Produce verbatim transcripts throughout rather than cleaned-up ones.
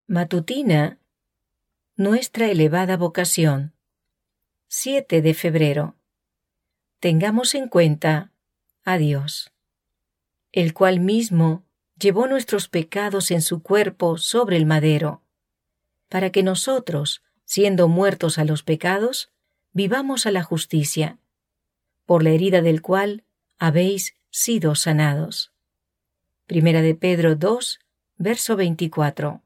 Matutina, nuestra elevada vocación. siete de febrero. Tengamos en cuenta a Dios, el cual mismo llevó nuestros pecados en su cuerpo sobre el madero, para que nosotros, siendo muertos a los pecados, vivamos a la justicia, por la herida del cual habéis sido sanados. Primera de Pedro dos, verso veinticuatro.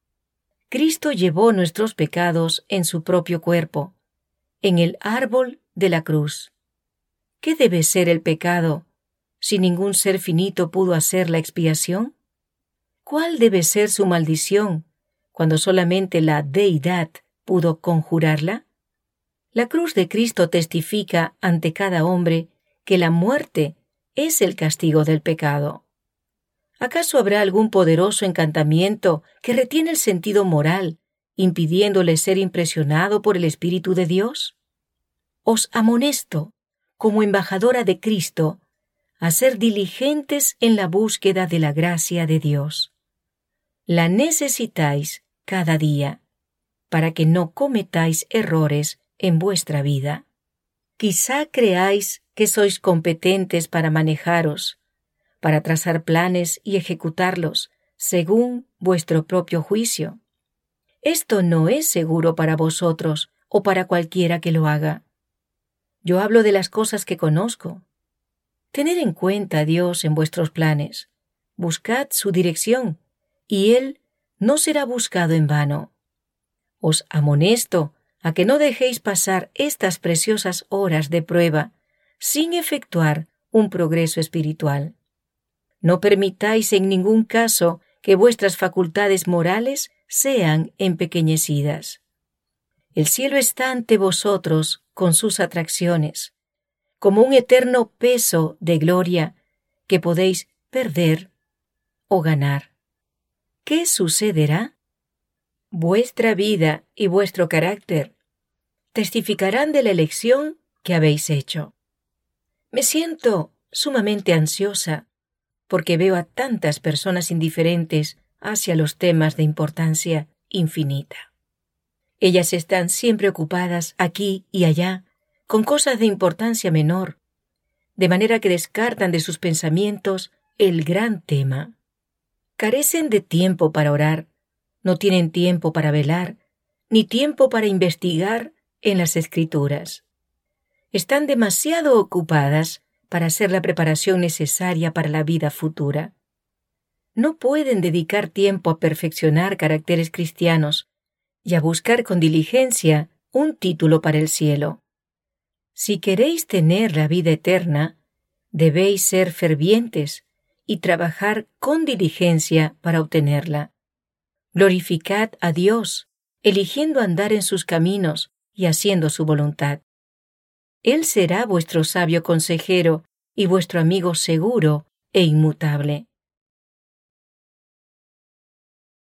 Cristo llevó nuestros pecados en su propio cuerpo, en el árbol de la cruz. ¿Qué debe ser el pecado si ningún ser finito pudo hacer la expiación? ¿Cuál debe ser su maldición cuando solamente la deidad pudo conjurarla? La cruz de Cristo testifica ante cada hombre que la muerte es el castigo del pecado. ¿Acaso habrá algún poderoso encantamiento que retiene el sentido moral, impidiéndole ser impresionado por el Espíritu de Dios? Os amonesto, como embajadora de Cristo, a ser diligentes en la búsqueda de la gracia de Dios. La necesitáis cada día, para que no cometáis errores en vuestra vida. Quizá creáis que sois competentes para manejaros, para trazar planes y ejecutarlos según vuestro propio juicio. Esto no es seguro para vosotros o para cualquiera que lo haga. Yo hablo de las cosas que conozco. Tened en cuenta a Dios en vuestros planes. Buscad su dirección, y Él no será buscado en vano. Os amonesto a que no dejéis pasar estas preciosas horas de prueba sin efectuar un progreso espiritual. No permitáis en ningún caso que vuestras facultades morales sean empequeñecidas. El cielo está ante vosotros con sus atracciones, como un eterno peso de gloria que podéis perder o ganar. ¿Qué sucederá? Vuestra vida y vuestro carácter testificarán de la elección que habéis hecho. Me siento sumamente ansiosa porque veo a tantas personas indiferentes hacia los temas de importancia infinita. Ellas están siempre ocupadas aquí y allá con cosas de importancia menor, de manera que descartan de sus pensamientos el gran tema. Carecen de tiempo para orar, no tienen tiempo para velar, ni tiempo para investigar en las Escrituras. Están demasiado ocupadas para hacer la preparación necesaria para la vida futura. No pueden dedicar tiempo a perfeccionar caracteres cristianos y a buscar con diligencia un título para el cielo. Si queréis tener la vida eterna, debéis ser fervientes y trabajar con diligencia para obtenerla. Glorificad a Dios, eligiendo andar en sus caminos y haciendo su voluntad. Él será vuestro sabio consejero y vuestro amigo seguro e inmutable.